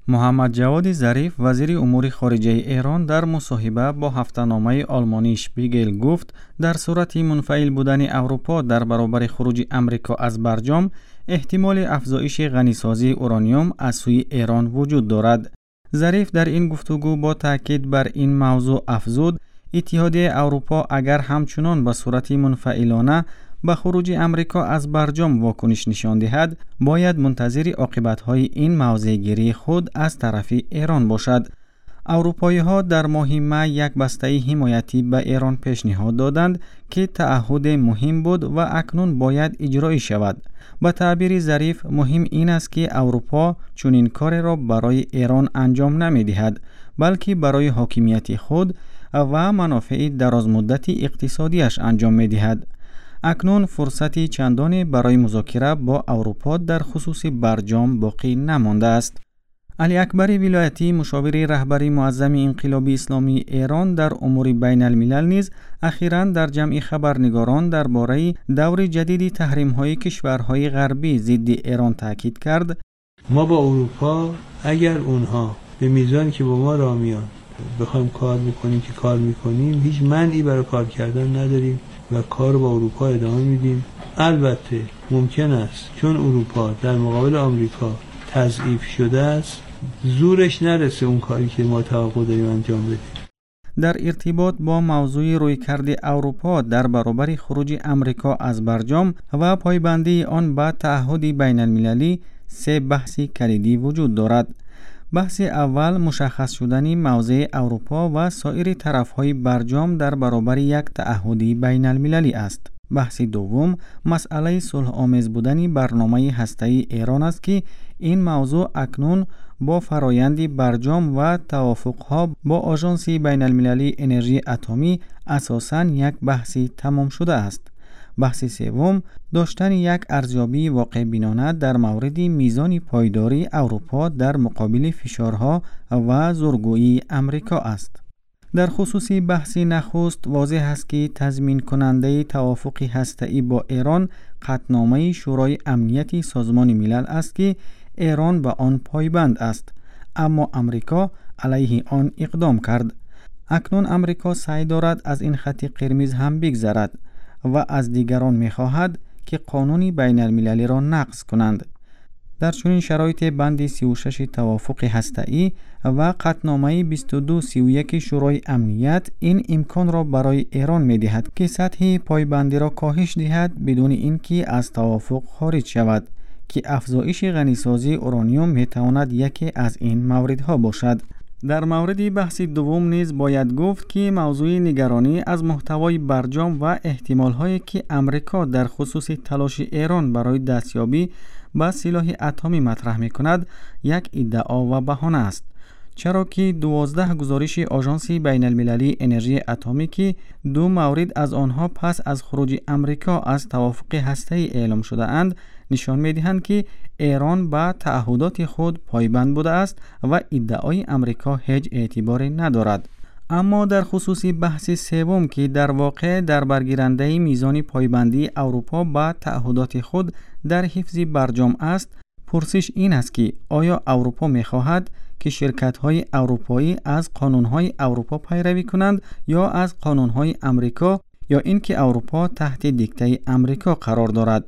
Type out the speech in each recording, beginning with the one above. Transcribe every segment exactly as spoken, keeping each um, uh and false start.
محمد جواد ظریف وزیر امور خارجه ایران در مصاحبه با هفته‌نامه آلمانی شپیگل گفت در صورت منفعل بودن اروپا در برابر خروج امریکا از برجام احتمال افزایش غنیسازی اورانیوم از سوی ایران وجود دارد. ظریف در این گفتگو با تاکید بر این موضوع افزود اتحادیه اروپا اگر همچنان به صورت منفعلانه به خروج امریکا از برجام واکنش نشان دهد، باید منتظر عاقبت‌های این موضع‌گیری خود از طرف ایران باشد. اروپایی‌ها در ماه می یک بسته حمایتی به ایران پیشنهاد دادند که تعهد مهم بود و اکنون باید اجرایی شود. به تعبیر ظریف مهم این است که اروپا چنین کار را برای ایران انجام نمی‌دهد، بلکه برای حاکمیت خود و منافع درازمدتی اقتصادیش انجام می‌دهد. اکنون فرصتی چندانی برای مذاکره با اروپا در خصوص برجام باقی نمانده است. علی اکبر ولایتی مشاور رهبری معظم انقلاب اسلامی ایران در امور بین الملل نیز اخیراً در جمع خبرنگاران درباره دور جدید تحریم‌های کشورهای غربی ضد ایران تاکید کرد. ما با اروپا اگر اونها به میزانی که با ما راه میان بخوایم کار میکنیم که کار میکنیم، هیچ مانعی برای کار کردن نداریم و کار با اروپا ادامه میدیم. البته ممکن است چون اروپا در مقابل آمریکا تضعیف شده است زورش نرسه اون کاری که ما توقع داریم انجام بدیم. در ارتباط با موضوع رویکرد اروپا در برابر خروج امریکا از برجام و پایبندی آن به تعهد بین المللی سه بحث کلیدی وجود دارد. بحث اول مشخص شدن موضع اروپا و سایر طرفهای برجام در برابر یک تعهد بین المللی است. بحث دوم مسئله صلح آمیز بودن برنامه هسته‌ای ایران است که این موضوع اکنون با فرایند برجام و توافقها با آژانس بین المللی انرژی اتمی اساساً یک بحث تمام شده است. بحث سوم داشتن یک ارزیابی واقع بینانه در مورد میزان پایداری اروپا در مقابل فشارها و زورگویی امریکا است. در خصوص بحث نخست واضح است که تضمین کننده توافق هسته‌ای با ایران قطعنامه شورای امنیت سازمان ملل است که ایران به آن پایبند است، اما امریکا علیه آن اقدام کرد. اکنون امریکا سعی دارد از این خط قرمز هم بگذرد و از دیگران می‌خواهد که قانون بین المللی را نقض کنند. در چنین شرایط بند سی و شش توافق هسته‌ای و قطعنامه بیست و دو سی و یک شورای امنیت این امکان را برای ایران می‌دهد که سطح پایبندی را کاهش دهد بدون اینکه از توافق خارج شود که افزایش غنیسازی اورانیوم می‌تواند یکی از این موردها باشد. در مورد بحث دوم نیز باید گفت که موضوع نگرانی از محتوای برجام و احتمال‌هایی که امریکا در خصوص تلاش ایران برای دستیابی به سلاح اتمی مطرح می‌کند یک ادعا و بهانه است، چرا که دوازده گزارش آژانس بین المللی انرژی اتمی که دو مورد از آنها پس از خروج امریکا از توافق هسته‌ای اعلام شده اند نشان می‌دهند که ایران به تعهدات خود پایبند بوده است و ادعای امریکا هیچ اعتباری ندارد. اما در خصوص بحث سوم که در واقع در برگیرنده میزان پایبندی اروپا به تعهدات خود در حفظ برجام است، پرسش این است که آیا اروپا می‌خواهد که شرکت‌های اروپایی از قانون‌های اروپا پیروی کنند یا از قانون‌های امریکا، یا اینکه اروپا تحت دیکته امریکا قرار دارد؟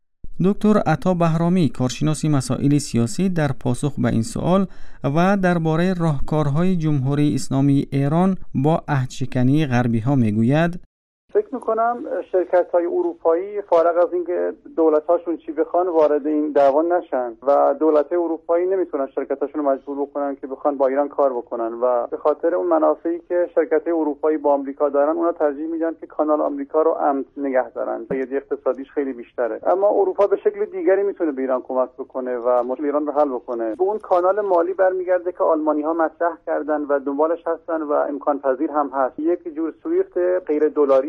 دکتر عطا بهرامی کارشناس مسائل سیاسی در پاسخ به این سوال و درباره راهکارهای جمهوری اسلامی ایران با عهدشکنی غربی‌ها میگوید: فکر میکنم شرکت‌های اروپایی فارغ از اینکه دولت‌هاشون چی بخوان وارد این دعوا نشن و دولت‌های اروپایی نمیتونن شرکت‌هاشون رو مجبور بکنن که بخوان با ایران کار بکنن و به خاطر اون منافعی که شرکت‌های اروپایی با آمریکا دارن اونا ترجیح میدن که کانال آمریکا رو امن نگه دارن. ایده اقتصادیش خیلی بیشتره، اما اروپا به شکل دیگری میتونه به ایران کمک بکنه و مشکل ایران رو حل بکنه. به اون کانال مالی برمیگرده که آلمانی‌ها مطرح کردن و دنبالش هستن و امکان پذیر هم هست. یک جور سویفت غیر دلاری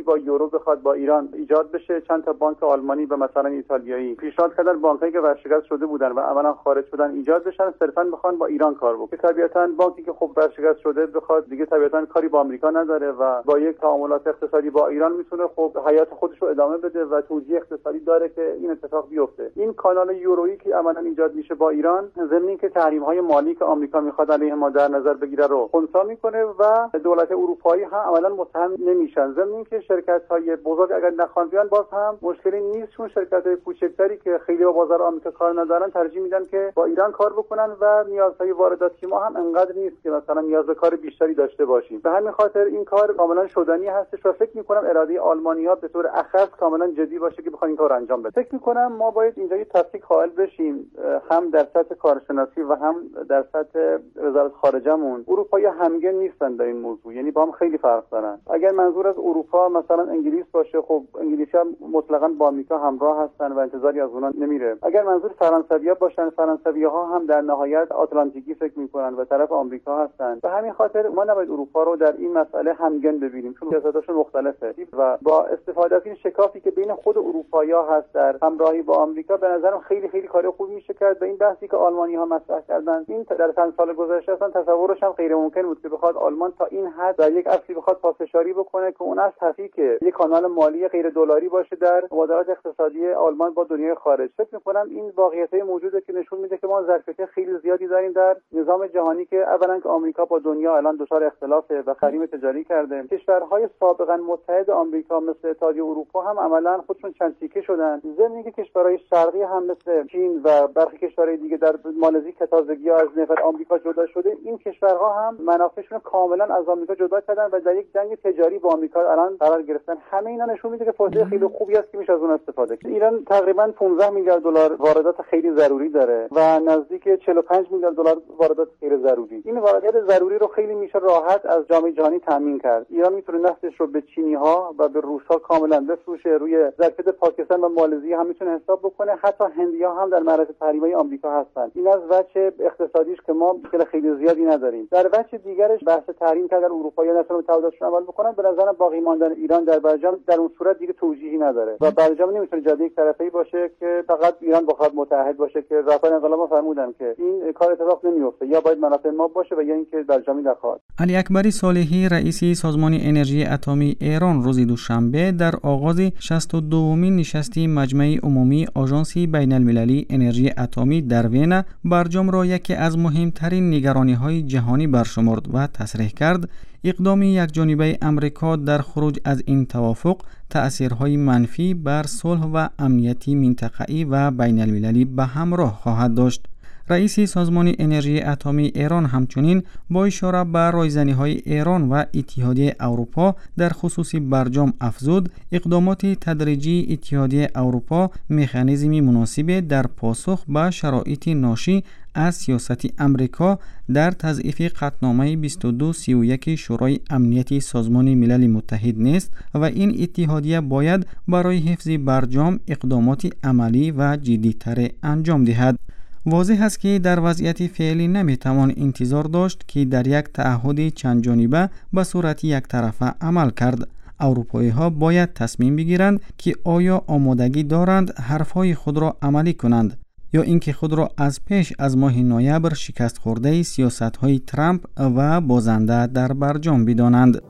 با یورو بخواد با ایران ایجاد بشه. چند تا بانک آلمانی و مثلا ایتالیایی پیشنهاد کردن بانکایی که ورشکست شده بودن و عملا خارج شدن ایجاد بشن، صرفا بخوان با ایران کار بکنن. طبیعتاً بانکی که خب ورشکست شده بخواد دیگه طبیعتاً کاری با آمریکا نداره و با یک تعاملات اقتصادی با ایران میتونه خب حیات خودش رو ادامه بده و توجیه اقتصادی داره که این اتفاق بیفته. این کانال یورویی که عملا ایجاد میشه با ایران، ضمن اینکه تحریم‌های مالی که آمریکا میخواد علیه ما در نظر بگیره رو خنثی میکنه و دولت اروپایی هم عملا متهم نمیشن. ضمن اینکه شرکت‌های بزرگ اگر نخوان بیان باز هم مشکلی نیست، چون شرکت‌های کوچکتری که خیلی با بازار آمریکا کار ندارن ترجیح میدن که با ایران کار بکنن و نیازهای وارداتی ما هم انقدر نیست که مثلا نیاز به کار بیشتری داشته باشیم. به همین خاطر این کار کاملا شدنی هستش و فکر می‌کنم اراده آلمانی‌ها به طور اخص کاملا جدی باشه که بخوان این کار انجام بدن. فکر می‌کنم ما باید اینجا یه تفکیک قائل بشیم، هم در سطح کارشناسی و هم در سطح وزارت خارجه‌مون. اروپایی همگن نیستن در این موضوع، یعنی با هم خیلی فرق دارن. اگر منظور از اروپا مثلا انگلیس باشه، خب انگلیسی‌ها مطلقاً با آمریکا همراه هستن و انتظاری از اونها نمیره. اگر منظور فرانسوی‌ها باشن، فرانسوی‌ها هم در نهایت آتلانتیکی فکر می‌کنن و طرف آمریکا هستن. به همین خاطر ما نباید اروپا رو در این مسئله همگن ببینیم، چون سیاستاشون مختلفه و با استفاده از این شکافی که بین خود اروپایی‌ها هست در همراهی با آمریکا، به نظرم خیلی خیلی کار خوب میشه کرد. و این بحثی که آلمانی‌ها مطرح کردن، این در چند سال گذشته اصلا تصورش هم غیر ممکن بود که بخواد آلمان تا این حد در یک اصلی بخواد پافشاری بکنه که اون از حقی که یک کانال مالی غیر دلاری باشه در مبادلات اقتصادی آلمان با دنیای خارج. فکر می‌کنم این واقعیت‌های موجوده که نشون میده که ما ظرفیت خیلی زیادی داریم در نظام جهانی که اولا که آمریکا با دنیا الان دچار اختلافه و حریم تجاری کرده. کشورهای سابقا متحد آمریکا مثل اتحادیه اروپا هم عملاً خودشون چند تیکه شدن. ضمن اینکه کشورهای شرقی هم مثل چین و برخی کشورهای دیگه در مالزی که تازگی از نفر آمریکا جدا شده، این کشورها هم منافعشون کاملا از آمریکا جدا کردن و در یک جنگ تجاری با آمریکا الان قرار گرفتن. همه اینا نشون میده که فرصت خیلی خوبی است که میشه از اون استفاده کرد. ایران تقریبا پانزده میلیارد دلار واردات خیلی ضروری داره و نزدیک چهل و پنج میلیارد دلار واردات غیر ضروری. این واردات ضروری رو خیلی میشه راحت از جامعه جهانی تامین کرد. ایران میتونه نفتش رو به چینی‌ها و به روس‌ها کاملا بفروشه، روی ظرفیت پاکستان و مالزی هم میتونه حساب بکنه. حتی هندی‌ها هم در معرض تحریم‌های آمریکا هستن. این از وجه اقتصادیش که ما مشکل خیلی زیادی نداریم. در وجه دیگرش بحث تحریم کردن اروپایی‌ها نتونن تعهداتشون عمل بکنن، به نظرم باقی ماندن ایران در برجام در اون صورت دیگه توجیهی نداره و برجام نمیتونه جاده یک طرفه‌ای باشه که فقط ایران بخواد متحد باشه که رهبر انقلاب فرمودن که این کار اتفاق نمیفته، یا باید منافع ما باشه و یا اینکه برجامی نخواد. علی اکبری صالحی رئیس سازمان انرژی اتمی ایران روز دوشنبه در آغاز شصت و دومین نشست مجمع عمومی آژانس بین‌المللی انرژی اتمی در وین برجام را یکی از مهمترین نگرانی‌های جهانی برشمرد و تصریح کرد اقدام یکجانبه امریکا در خروج از این توافق تأثیرهای منفی بر صلح و امنیت منطقه‌ای و بین‌المللی به همراه خواهد داشت. رئیس سازمان انرژی اتمی ایران همچنین با اشاره به رایزنی‌های ایران و اتحادیه اروپا در خصوص برجام افزود اقدامات تدریجی اتحادیه اروپا مکانیزمی مناسب در پاسخ به شرایط ناشی از سیاست امریکا در تضعیف قطعنامه بیست و دو سی و یک شورای امنیت سازمان ملل متحد نیست و این اتحادیه باید برای حفظ برجام اقدامات عملی و جدی‌تر انجام دهد. واضح است که در وضعیت فعلی نمیتوان انتظار داشت که در یک تعهد چند جانبه به صورت یک طرفه عمل کرد. اروپایی ها باید تصمیم بگیرند که آیا آمادگی دارند حرفهای خود را عملی کنند یا اینکه خود را از پیش از ماه نوامبر شکست خورده سیاست های ترامپ و بازنده در برجام بدانند.